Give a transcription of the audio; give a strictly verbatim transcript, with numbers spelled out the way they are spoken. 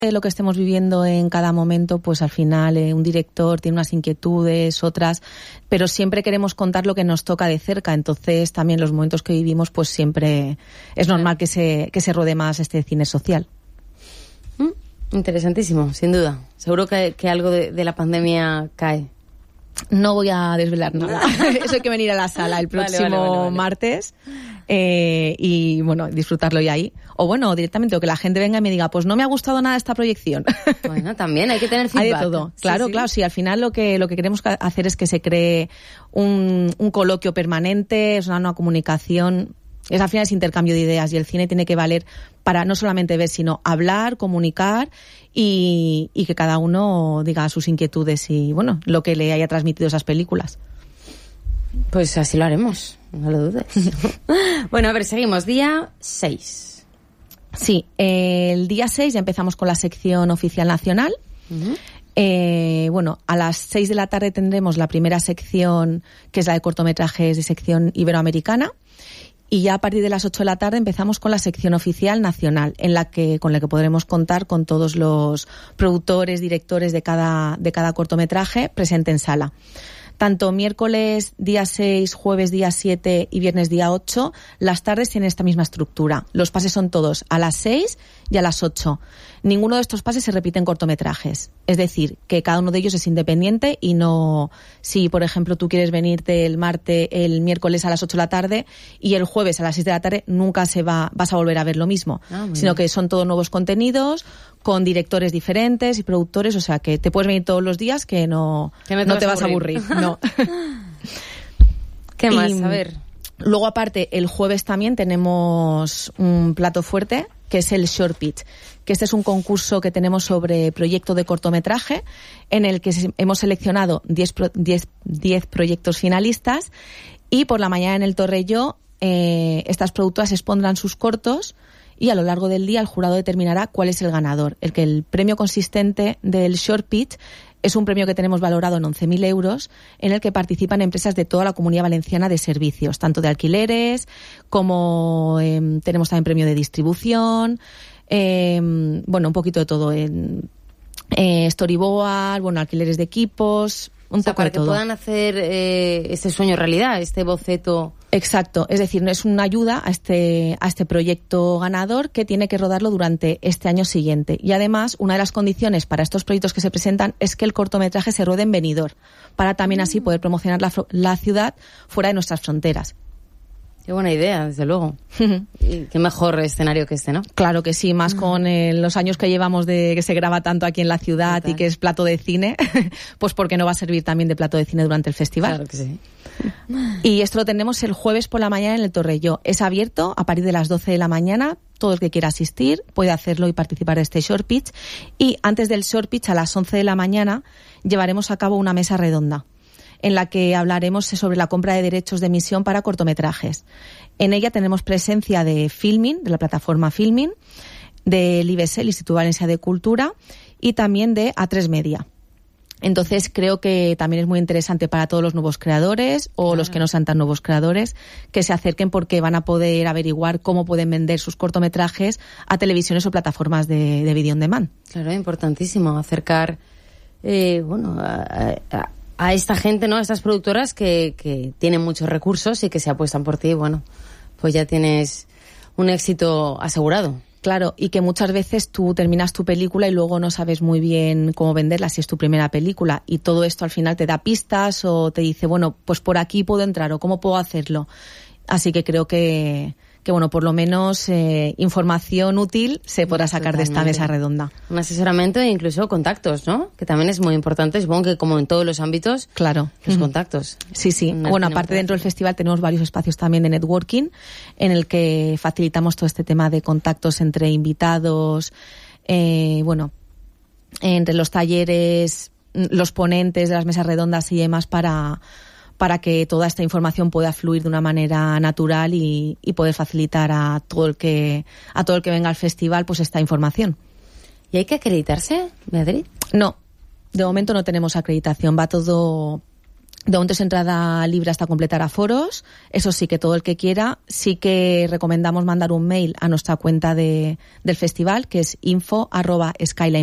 de lo que estemos viviendo en cada momento, pues al final eh, un director tiene unas inquietudes, otras, pero siempre queremos contar lo que nos toca de cerca. Entonces también los momentos que vivimos, pues siempre es normal que se, que se ruede más este cine social. Mm, interesantísimo, sin duda. Seguro que, que algo de, de la pandemia cae. No voy a desvelar nada. Eso hay que venir a la sala el próximo vale, vale, vale, vale. martes eh, y, bueno, disfrutarlo ya ahí. O, bueno, directamente, o que la gente venga y me diga, pues no me ha gustado nada esta proyección. Bueno, también hay que tener feedback. Hay de todo. Claro, sí, claro, sí. Al final lo que, lo que queremos hacer es que se cree un, un coloquio permanente, es una nueva comunicación. Es al final ese intercambio de ideas y el cine tiene que valer para no solamente ver, sino hablar, comunicar y, y que cada uno diga sus inquietudes y, bueno, lo que le haya transmitido esas películas. Pues así lo haremos, no lo dudes. Bueno, a ver, seguimos. Día seis. Sí, eh, el día seis ya empezamos con la sección oficial nacional. Uh-huh. Eh, bueno, a las seis de la tarde tendremos la primera sección, que es la de cortometrajes de sección iberoamericana. Y ya a partir de las ocho de la tarde empezamos con la sección oficial nacional, en la que, con la que podremos contar con todos los productores, directores de cada, de cada cortometraje presente en sala. Tanto miércoles día seis, jueves día siete y viernes día ocho, las tardes tienen esta misma estructura. Los pases son todos a las seis y a las ocho. Ninguno de estos pases se repite en cortometrajes. Es decir, que cada uno de ellos es independiente y no... Si, por ejemplo, tú quieres venirte el martes, el miércoles a las ocho de la tarde y el jueves a las seis de la tarde, nunca se va, vas a volver a ver lo mismo. Ah, sino que son todos nuevos contenidos, con directores diferentes y productores, o sea que te puedes venir todos los días que no, que no te, te vas a aburrir. A aburrir. No. ¿Qué más? Y, a ver. Luego, aparte, el jueves también tenemos un plato fuerte, que es el Short Pitch, que este es un concurso que tenemos sobre proyecto de cortometraje, en el que hemos seleccionado diez proyectos finalistas, y por la mañana en el Torrelló eh, estas productoras expondrán sus cortos, y a lo largo del día el jurado determinará cuál es el ganador. El que el premio consistente del Short Pitch es un premio que tenemos valorado en once mil euros, en el que participan empresas de toda la Comunidad Valenciana de servicios, tanto de alquileres como eh, tenemos también premio de distribución, eh, bueno, un poquito de todo, en eh, storyboard, bueno, alquileres de equipos, un o sea, poco para de que todo. Puedan hacer eh, este sueño realidad, este boceto. Exacto, es decir, es una ayuda a este a este proyecto ganador que tiene que rodarlo durante este año siguiente. Y además, una de las condiciones para estos proyectos que se presentan es que el cortometraje se ruede en Benidorm, para también así poder promocionar la, la ciudad fuera de nuestras fronteras. Qué buena idea, desde luego. Y qué mejor escenario que este, ¿no? Claro que sí, más con eh, los años que llevamos de que se graba tanto aquí en la ciudad. Total. Y que es plato de cine, pues porque no va a servir también de plato de cine durante el festival. Claro que sí. Y esto lo tenemos el jueves por la mañana en el Torrelló. Es abierto a partir de las doce de la mañana. Todo el que quiera asistir puede hacerlo y participar de este Short Pitch. Y antes del Short Pitch, a las once de la mañana, llevaremos a cabo una mesa redonda, en la que hablaremos sobre la compra de derechos de emisión para cortometrajes. En ella tenemos presencia de Filmin, de la plataforma Filmin, del I B S, el Instituto Valencià de Cultura, y también de A tres Media. Entonces creo que también es muy interesante para todos los nuevos creadores o claro. los que no sean tan nuevos creadores que se acerquen, porque van a poder averiguar cómo pueden vender sus cortometrajes a televisiones o plataformas de, de video on demand. Claro, importantísimo acercar eh, bueno, a, a, a esta gente, ¿no? A estas productoras que, que tienen muchos recursos y que se apuestan por ti. Bueno, pues ya tienes un éxito asegurado. Claro, y que muchas veces tú terminas tu película y luego no sabes muy bien cómo venderla si es tu primera película, y todo esto al final te da pistas o te dice, bueno, pues por aquí puedo entrar o cómo puedo hacerlo. Así que creo que, que bueno, por lo menos eh, información útil se podrá sacar Totalmente. De esta mesa redonda. Un asesoramiento e incluso contactos, ¿no? Que también es muy importante, supongo que como en todos los ámbitos, claro, los contactos. Sí, sí. Bueno, aparte dentro del festival tenemos varios espacios también de networking en el que facilitamos todo este tema de contactos entre invitados, eh, bueno, entre los talleres, los ponentes de las mesas redondas y demás para... para que toda esta información pueda fluir de una manera natural y, y poder facilitar a todo el que a todo el que venga al festival pues esta información. ¿Y hay que acreditarse, Beatriz? No, de momento no tenemos acreditación, va todo De momento es entrada libre hasta completar aforos. Eso sí, que todo el que quiera, sí que recomendamos mandar un mail a nuestra cuenta de, del festival, que es info arroba skyline.